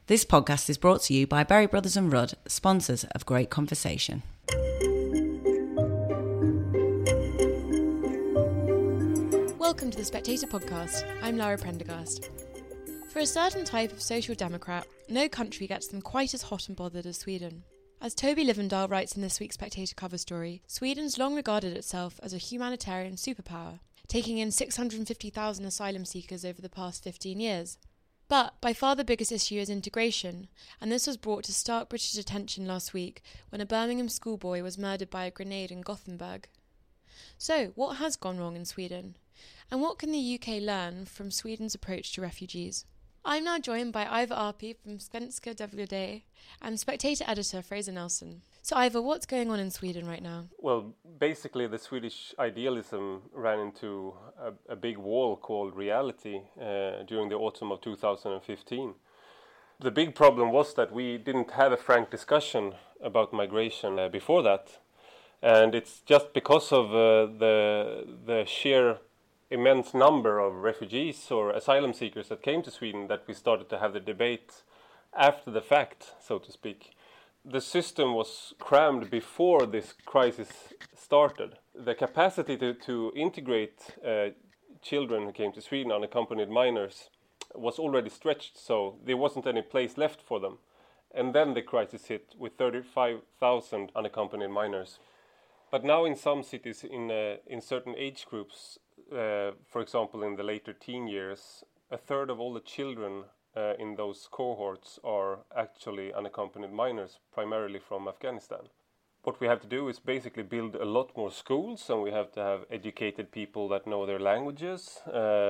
This podcast is brought to you by Berry Brothers and Rudd, sponsors of Great Conversation. Welcome to the Spectator Podcast. I'm Lara Prendergast. For a certain type of social democrat, no country gets them quite as hot and bothered as Sweden. As Toby Livendal writes in this week's Spectator cover story, Sweden's long regarded itself as a humanitarian superpower, taking in 650,000 asylum seekers over the past 15 years. But by far the biggest issue is integration, and this was brought to stark British attention last week when a Birmingham schoolboy was murdered by a grenade in Gothenburg. So, what has gone wrong in Sweden? And what can the UK learn from Sweden's approach to refugees? I'm now joined by Ivar Arpi from Svenska Dagbladet and Spectator editor Fraser Nelson. So Ivar, what's going on in Sweden right now? Well, basically the Swedish idealism ran into a big wall called reality during the autumn of 2015. The big problem was that we didn't have a frank discussion about migration before that. And it's just because of the sheer immense number of refugees or asylum seekers that came to Sweden that we started to have the debate after the fact, so to speak. The system was crammed before this crisis started. The capacity to integrate children who came to Sweden, unaccompanied minors, was already stretched, so there wasn't any place left for them. And then the crisis hit with 35,000 unaccompanied minors. But now in some cities, in certain age groups, for example in the later teen years, a third of all the children in those cohorts are actually unaccompanied minors, primarily from Afghanistan. What we have to do is basically build a lot more schools, and we have to have educated people that know their languages,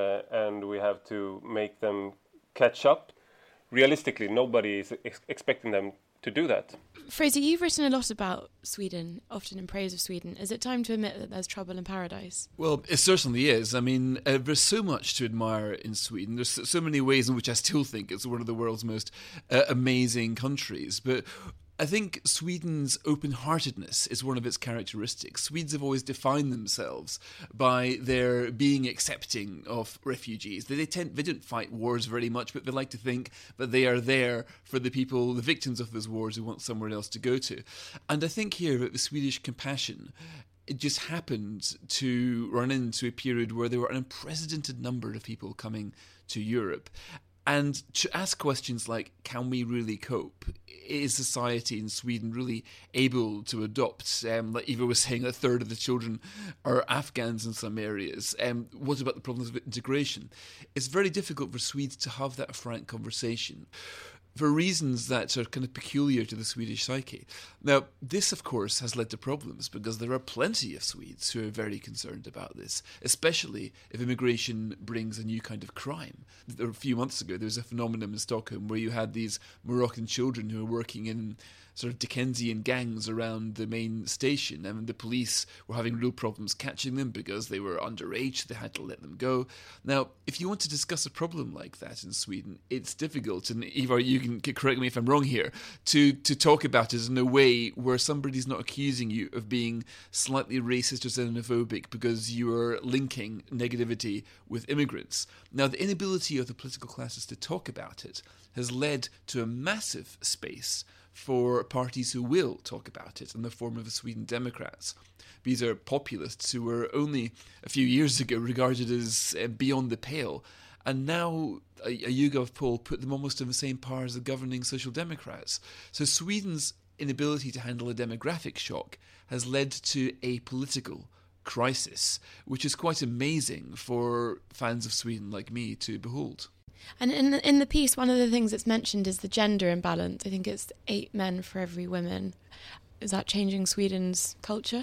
and we have to make them catch up. Realistically, nobody is expecting them to do that. Fraser, you've written a lot about Sweden, often in praise of Sweden. Is it time to admit that there's trouble in paradise? Well, it certainly is. I mean, there's so much to admire in Sweden. There's so many ways in which I still think it's one of the world's most amazing countries. But I think Sweden's open-heartedness is one of its characteristics. Swedes have always defined themselves by their being accepting of refugees. They don't fight wars very much, but they like to think that they are there for the people, the victims of those wars, who want somewhere else to go to. And I think here that the Swedish compassion, it just happened to run into a period where there were an unprecedented number of people coming to Europe. And to ask questions like, can we really cope? Is society in Sweden really able to adopt? Like Eva was saying, a third of the children are Afghans in some areas. What about the problems of integration? It's very difficult for Swedes to have that frank conversation, for reasons that are kind of peculiar to the Swedish psyche. Now, this, of course, has led to problems because there are plenty of Swedes who are very concerned about this, especially if immigration brings a new kind of crime. A few months ago, there was a phenomenon in Stockholm where you had these Moroccan children who were working in sort of Dickensian gangs around the main station, and the police were having real problems catching them because they were underage, so they had to let them go. Now, if you want to discuss a problem like that in Sweden, it's difficult, and Ivar, you can correct me if I'm wrong here, to talk about it in a way where somebody's not accusing you of being slightly racist or xenophobic because you are linking negativity with immigrants. Now, the inability of the political classes to talk about it has led to a massive space for parties who will talk about it in the form of the Sweden Democrats. These are populists who were only a few years ago regarded as beyond the pale, and now a YouGov poll put them almost in the same par as the governing Social Democrats. So Sweden's inability to handle a demographic shock has led to a political crisis, which is quite amazing for fans of Sweden like me to behold. And in the piece, one of the things that's mentioned is the gender imbalance. I think it's 8 men for every woman. Is that changing Sweden's culture?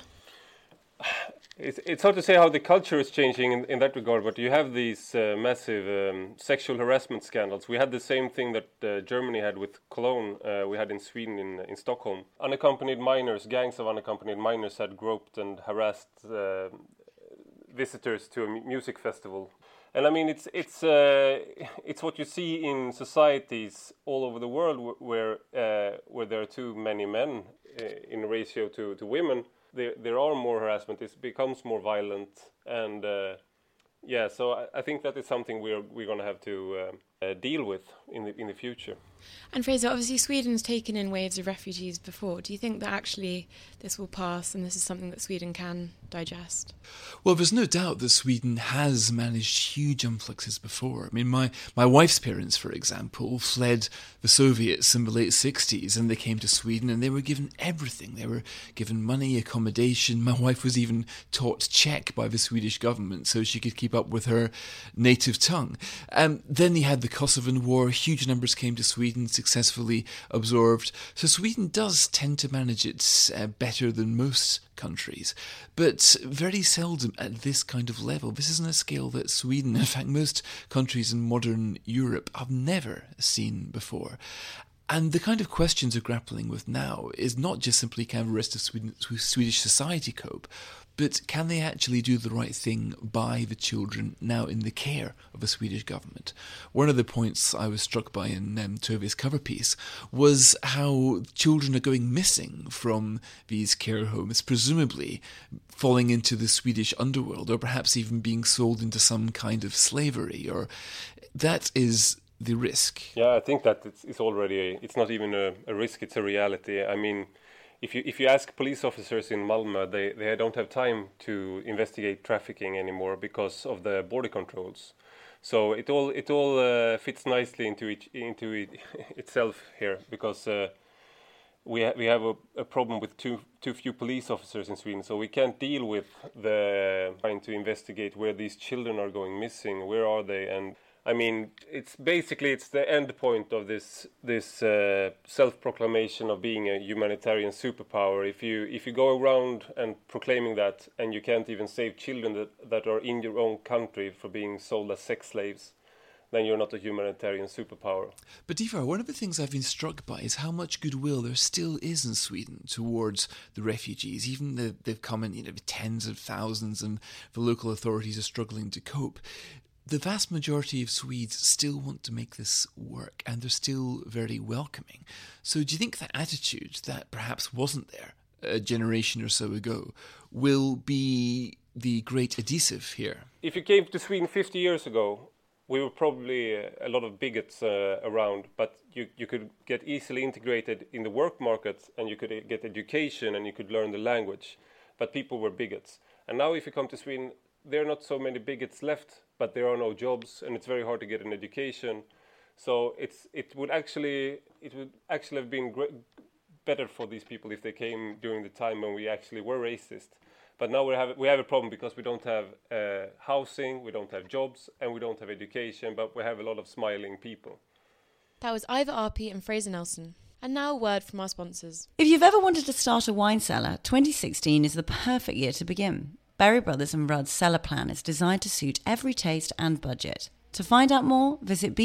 It's hard to say how the culture is changing in that regard, but you have these massive sexual harassment scandals. We had the same thing that Germany had with Cologne, we had in Sweden, in Stockholm. Unaccompanied minors, gangs of unaccompanied minors had groped and harassed visitors to a music festival. And I mean, it's what you see in societies all over the world where there are too many men in ratio to women. There are more harassment. It becomes more violent, and so I think that is something we're going to have to deal with in the future. And Fraser, obviously Sweden's taken in waves of refugees before. Do you think that actually this will pass and this is something that Sweden can digest? Well, there's no doubt that Sweden has managed huge influxes before. I mean, my wife's parents, for example, fled the Soviets in the late 60s, and they came to Sweden and they were given everything. They were given money, accommodation. My wife was even taught Czech by the Swedish government so she could keep up with her native tongue. Then you had the Kosovan War. Huge numbers came to Sweden, successfully absorbed. So Sweden does tend to manage it better than most countries, but very seldom at this kind of level. This isn't a scale that Sweden, in fact most countries in modern Europe, have never seen before. And the kind of questions we're grappling with now is not just simply can the rest of Swedish society cope, but can they actually do the right thing by the children now in the care of the Swedish government? One of the points I was struck by in Tove's cover piece was how children are going missing from these care homes, presumably falling into the Swedish underworld, or perhaps even being sold into some kind of slavery. Or that is the risk. Yeah, I think that it's already it's not even a risk; it's a reality. I mean, if you ask police officers in Malmö, they don't have time to investigate trafficking anymore because of the border controls. So it all fits nicely into itself here, because we have a problem with too few police officers in Sweden. So we can't deal with trying to investigate where these children are going missing. Where are they? And I mean, it's the end point of this self-proclamation of being a humanitarian superpower. If you go around and proclaiming that, and you can't even save children that are in your own country for being sold as sex slaves, then you're not a humanitarian superpower. But Ivar, one of the things I've been struck by is how much goodwill there still is in Sweden towards the refugees. Even they've come in, tens of thousands, and the local authorities are struggling to cope. The vast majority of Swedes still want to make this work, and they're still very welcoming. So do you think that attitude that perhaps wasn't there a generation or so ago will be the great adhesive here? If you came to Sweden 50 years ago, we were probably a lot of bigots around, but you could get easily integrated in the work market, and you could get education, and you could learn the language. But people were bigots. And now if you come to Sweden, there are not so many bigots left, but there are no jobs, and it's very hard to get an education. So it would actually have been better for these people if they came during the time when we actually were racist. But now we have a problem because we don't have housing, we don't have jobs, and we don't have education, but we have a lot of smiling people. That was Ivar Arpi and Fraser Nelson. And now a word from our sponsors. If you've ever wanted to start a wine cellar, 2016 is the perfect year to begin. Berry Brothers and Rudd's cellar plan is designed to suit every taste and budget. To find out more, visit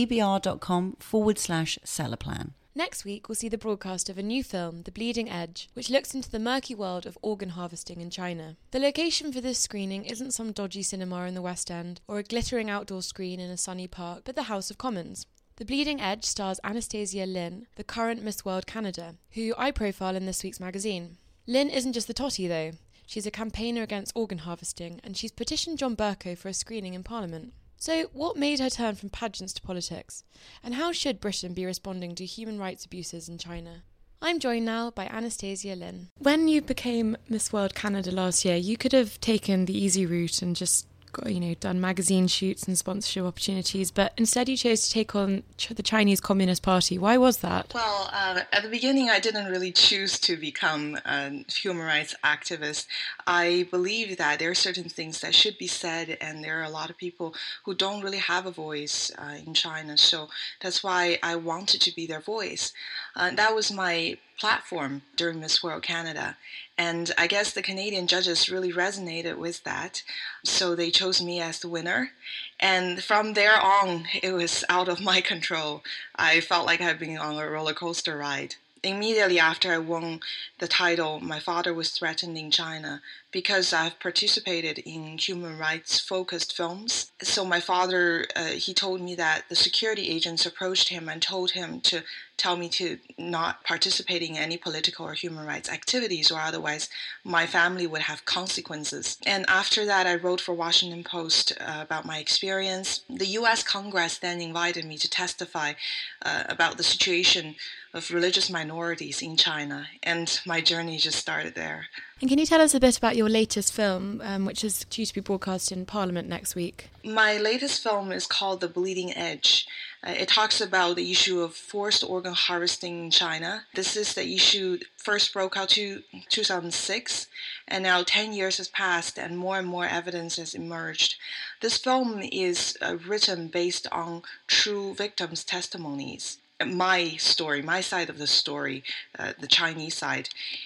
bbr.com/cellar plan. Next week, we'll see the broadcast of a new film, The Bleeding Edge, which looks into the murky world of organ harvesting in China. The location for this screening isn't some dodgy cinema in the West End or a glittering outdoor screen in a sunny park, but the House of Commons. The Bleeding Edge stars Anastasia Lin, the current Miss World Canada, who I profile in this week's magazine. Lin isn't just the totty, though. She's a campaigner against organ harvesting, and she's petitioned John Bercow for a screening in Parliament. So what made her turn from pageants to politics? And how should Britain be responding to human rights abuses in China? I'm joined now by Anastasia Lin. When you became Miss World Canada last year, you could have taken the easy route and just done magazine shoots and sponsorship opportunities, but instead you chose to take on the Chinese Communist Party. Why was that? Well, at the beginning, I didn't really choose to become a human rights activist. I believe that there are certain things that should be said, and there are a lot of people who don't really have a voice in China, so that's why I wanted to be their voice. That was my platform during Miss World Canada. And I guess the Canadian judges really resonated with that. So they chose me as the winner. And from there on, it was out of my control. I felt like I'd been on a roller coaster ride. Immediately after I won the title, my father was threatened in China because I've participated in human rights focused films. So my father, he told me that the security agents approached him and told him to tell me to not participate in any political or human rights activities, or otherwise my family would have consequences. And after that, I wrote for Washington Post about my experience. The U.S. Congress then invited me to testify about the situation of religious minorities in China, and my journey just started there. And can you tell us a bit about your latest film, which is due to be broadcast in Parliament next week? My latest film is called The Bleeding Edge. It talks about the issue of forced organ harvesting in China. This is the issue first broke out in 2006, and now 10 years has passed and more evidence has emerged. This film is written based on true victims' testimonies. My story, my side of the story, the Chinese side.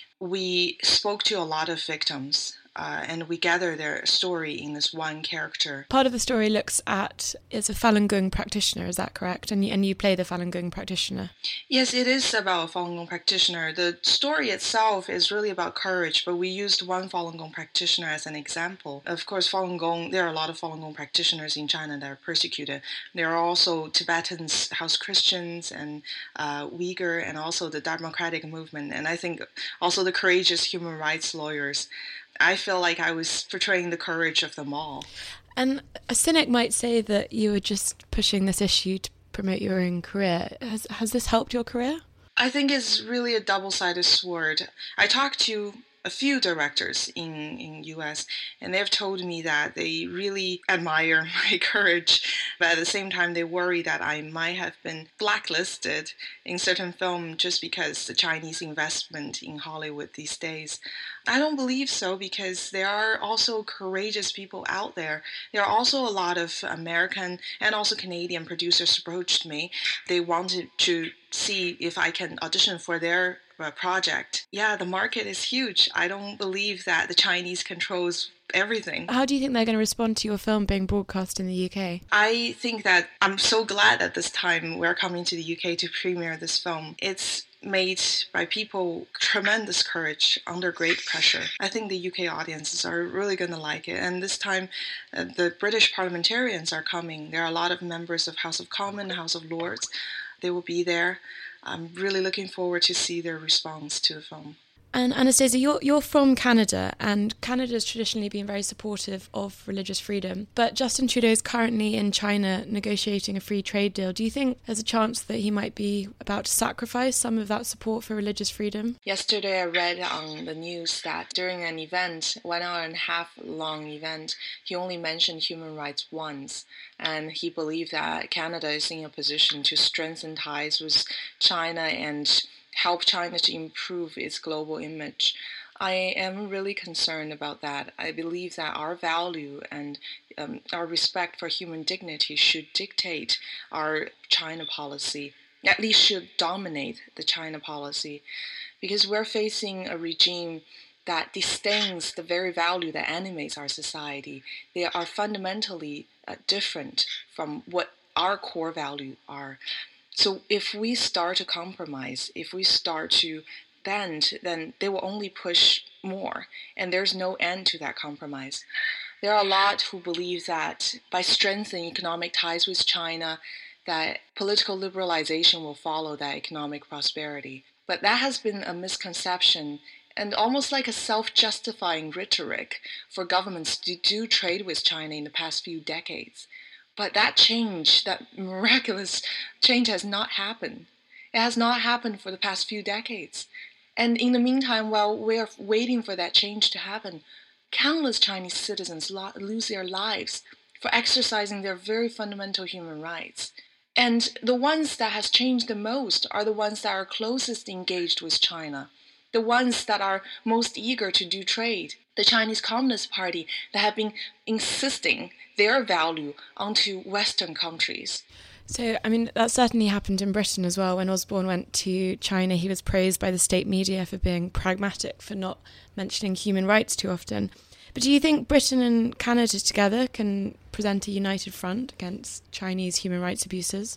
We spoke to a lot of victims, and we gather their story in this one character. Part of the story looks at, it's a Falun Gong practitioner, is that correct? And you play the Falun Gong practitioner. Yes, it is about a Falun Gong practitioner. The story itself is really about courage, but we used one Falun Gong practitioner as an example. Of course, Falun Gong, there are a lot of Falun Gong practitioners in China that are persecuted. There are also Tibetans, House Christians, and Uyghur, and also the democratic movement, and I think also the courageous human rights lawyers. I feel like I was portraying the courage of them all. And a cynic might say that you were just pushing this issue to promote your own career. Has this helped your career? I think it's really a double-sided sword. I talked to a few directors in US, and they've told me that they really admire my courage, but at the same time they worry that I might have been blacklisted in certain film just because the Chinese investment in Hollywood these days. I don't believe so, because there are also courageous people out there. There are also a lot of American and also Canadian producers approached me. They wanted to see if I can audition for their project. Yeah, the market is huge. I don't believe that the Chinese controls everything. How do you think they're going to respond to your film being broadcast in the UK? I think that I'm so glad that this time we're coming to the UK to premiere this film. It's made by people tremendous courage under great pressure. I think the UK audiences are really going to like it. And this time the British parliamentarians are coming. There are a lot of members of House of Commons, House of Lords. They will be there. I'm really looking forward to see their response to the film. And Anastasia, you're from Canada, and Canada has traditionally been very supportive of religious freedom. But Justin Trudeau is currently in China negotiating a free trade deal. Do you think there's a chance that he might be about to sacrifice some of that support for religious freedom? Yesterday I read on the news that during an event, 1 hour and a half long event, he only mentioned human rights once. And he believed that Canada is in a position to strengthen ties with China and help China to improve its global image. I am really concerned about that. I believe that our value and our respect for human dignity should dictate our China policy, at least should dominate the China policy, because we're facing a regime that disdains the very value that animates our society. They are fundamentally different from what our core values are. So if we start to compromise, if we start to bend, then they will only push more, and there's no end to that compromise. There are a lot who believe that by strengthening economic ties with China, that political liberalization will follow that economic prosperity. But that has been a misconception and almost like a self-justifying rhetoric for governments to do trade with China in the past few decades. But that change, that miraculous change has not happened. It has not happened for the past few decades. And in the meantime, while we're waiting for that change to happen, countless Chinese citizens lose their lives for exercising their very fundamental human rights. And the ones that has changed the most are the ones that are closest engaged with China, the ones that are most eager to do trade. The Chinese Communist Party that have been insisting their value onto Western countries. So, I mean, that certainly happened in Britain as well. When Osborne went to China, he was praised by the state media for being pragmatic, for not mentioning human rights too often. But do you think Britain and Canada together can present a united front against Chinese human rights abuses?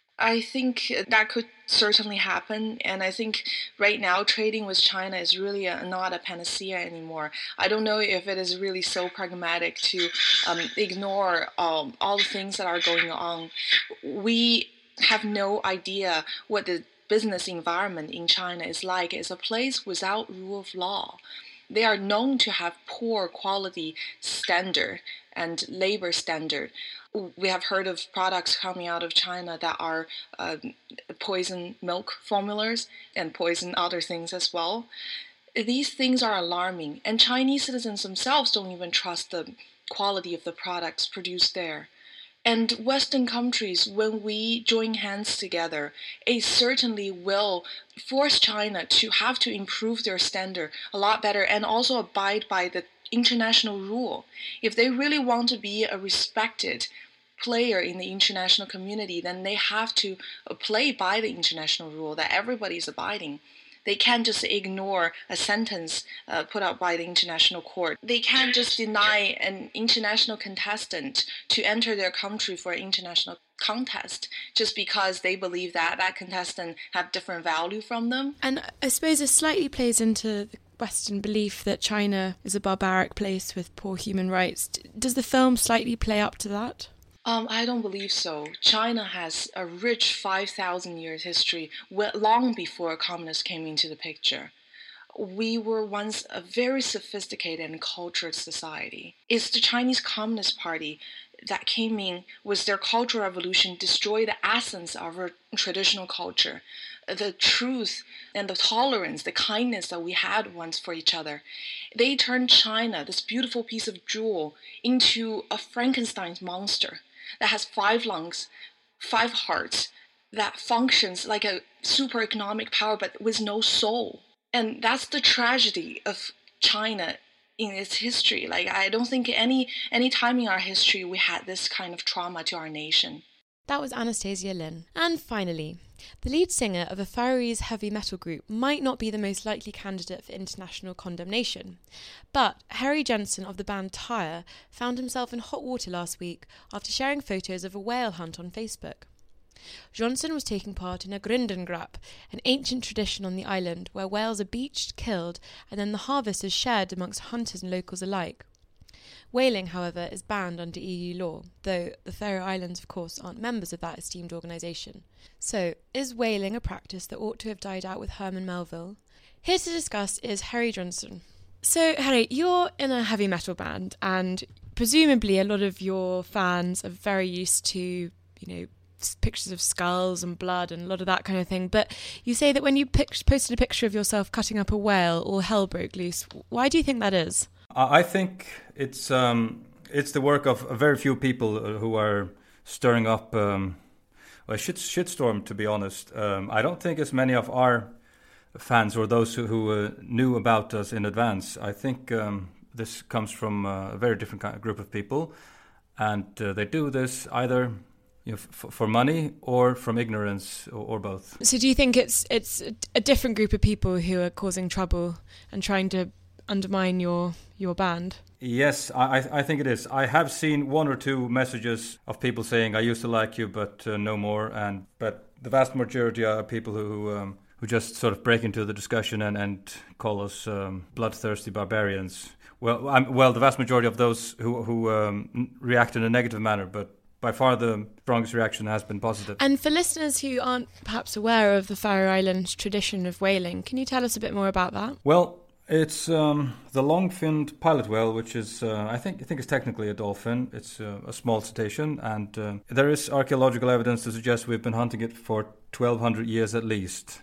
I think that could certainly happen, and I think right now trading with China is really not a panacea anymore. I don't know if it is really so pragmatic to ignore all the things that are going on. We have no idea what the business environment in China is like. It's a place without rule of law. They are known to have poor quality standard and labor standard. We have heard of products coming out of China that are poison milk formulas and poison other things as well. These things are alarming, and Chinese citizens themselves don't even trust the quality of the products produced there. And Western countries, when we join hands together, it certainly will force China to have to improve their standard a lot better and also abide by the international rule. If they really want to be a respected player in the international community, then they have to play by the international rule that everybody is abiding. They can't just ignore a sentence put out by the international court. They can't just deny an international contestant to enter their country for an international contest just because they believe that that contestant have different value from them. And I suppose this slightly plays into the Western belief that China is a barbaric place with poor human rights. Does the film slightly play up to that? I don't believe so. China has a rich 5,000 years history, long before communists came into the picture. We were once a very sophisticated and cultured society. It's the Chinese Communist Party that came in with their Cultural Revolution, destroyed the essence of our traditional culture, the truth and the tolerance, the kindness that we had once for each other. They turned China, this beautiful piece of jewel, into a Frankenstein's monster that has 5 lungs, 5 hearts, that functions like a super economic power but with no soul. And that's the tragedy of China in its history. Like, I don't think any time in our history we had this kind of trauma to our nation. That was Anastasia Lin. And finally, the lead singer of a Faroese heavy metal group might not be the most likely candidate for international condemnation. But Harry Jensen of the band Tyre found himself in hot water last week after sharing photos of a whale hunt on Facebook. Johnson was taking part in a Grindengrap, an ancient tradition on the island where whales are beached, killed, and then the harvest is shared amongst hunters and locals alike. Whaling, however, is banned under EU law, though the Faroe Islands, of course, aren't members of that esteemed organisation. So, is whaling a practice that ought to have died out with Herman Melville? Here to discuss is Harry Johnson. So, Harry, you're in a heavy metal band, and presumably a lot of your fans are very used to, pictures of skulls and blood and a lot of that kind of thing. But you say that when you posted a picture of yourself cutting up a whale, all hell broke loose. Why do you think that is? I think it's the work of very few people who are stirring up a shitstorm, to be honest. I don't think as many of our fans or those who knew about us in advance. I think this comes from a very different kind of group of people, and they do this either for money or from ignorance or both. So do you think it's a different group of people who are causing trouble and trying to undermine your band? Yes, I think it is. I have seen 1 or 2 messages of people saying, I used to like you, but no more. But the vast majority are people who just sort of break into the discussion and call us bloodthirsty barbarians. Well, the vast majority of those who react in a negative manner, but by far the strongest reaction has been positive. And for listeners who aren't perhaps aware of the Faroe Islands tradition of whaling, can you tell us a bit more about that? Well, it's the long-finned pilot whale, which is, I think it's technically a dolphin. It's a small cetacean, and there is archaeological evidence to suggest we've been hunting it for 1,200 years at least.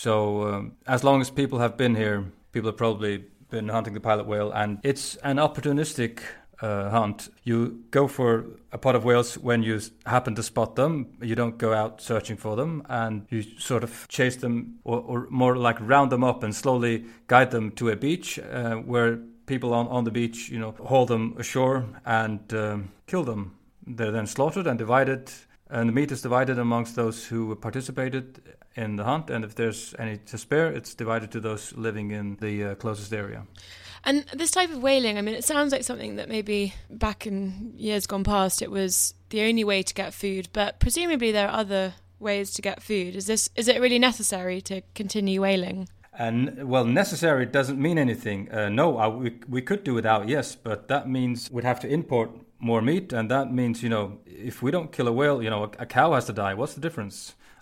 So as long as people have been here, people have probably been hunting the pilot whale, and it's an opportunistic hunt. You go for a pod of whales when you happen to spot them. You don't go out searching for them, and you sort of chase them or more like round them up and slowly guide them to a beach where people on the beach, haul them ashore and kill them. They're then slaughtered and divided, and the meat is divided amongst those who participated in the hunt, and if there's any to spare, it's divided to those living in the closest area. And this type of whaling, it sounds like something that maybe back in years gone past it was the only way to get food, but presumably there are other ways to get food. Is it really necessary to continue whaling? And necessary doesn't mean anything. No, we could do without, yes, but that means we'd have to import more meat, and that means, if we don't kill a whale, a cow has to die. What's the difference?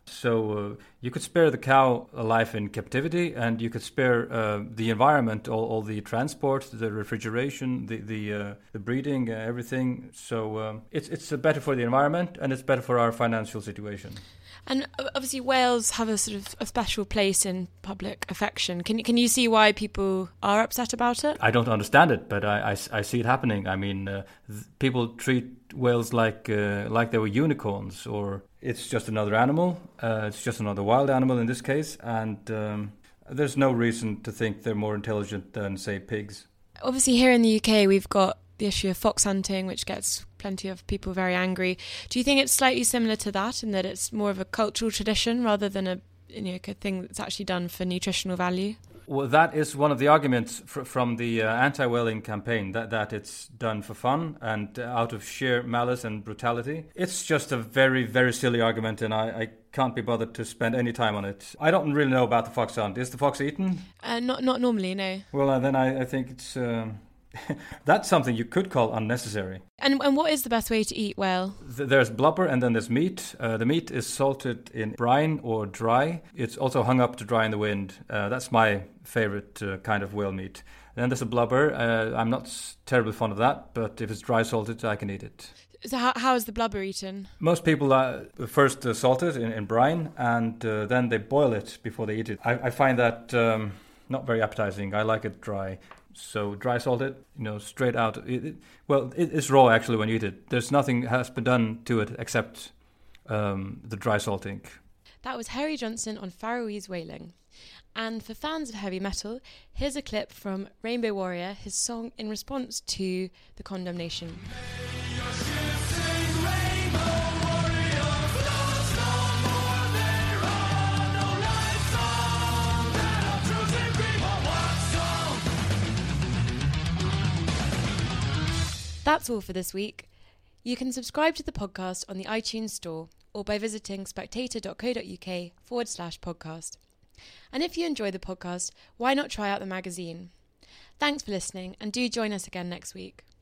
So you could spare the cow a life in captivity, and you could spare the environment, all the transport, the refrigeration, the breeding, everything. So it's better for the environment, and it's better for our financial situation. And obviously whales have a sort of a special place in public affection. Can you see why people are upset about it? I don't understand it, but I see it happening. I mean, people treat whales like they were unicorns, or it's just another animal. It's just another wild animal in this case, and there's no reason to think they're more intelligent than, say, pigs. Obviously here in the UK we've got the issue of fox hunting, which gets plenty of people very angry. Do you think it's slightly similar to that, in that it's more of a cultural tradition rather than a thing that's actually done for nutritional value? Well, that is one of the arguments from the anti-whaling campaign, that it's done for fun and out of sheer malice and brutality. It's just a very, very silly argument, and I can't be bothered to spend any time on it. I don't really know about the fox hunt. Is the fox eaten? Not normally, no. Well, then I think it's... that's something you could call unnecessary. And what is the best way to eat whale? There's blubber and then there's meat. The meat is salted in brine or dry. It's also hung up to dry in the wind. That's my favorite kind of whale meat. And then there's a blubber. I'm not terribly fond of that, but if it's dry salted, I can eat it. So how is the blubber eaten? Most people first salt it in brine, and then they boil it before they eat it. I find that not very appetizing. I like it dry. So dry salt it, straight out. It is raw actually when you eat it. There's nothing has been done to it except the dry salting. That was Harry Johnson on Faroese whaling. And for fans of heavy metal, here's a clip from Rainbow Warrior, his song in response to the condemnation. That's all for this week. You can subscribe to the podcast on the iTunes Store or by visiting spectator.co.uk/podcast. And if you enjoy the podcast, why not try out the magazine? Thanks for listening, and do join us again next week.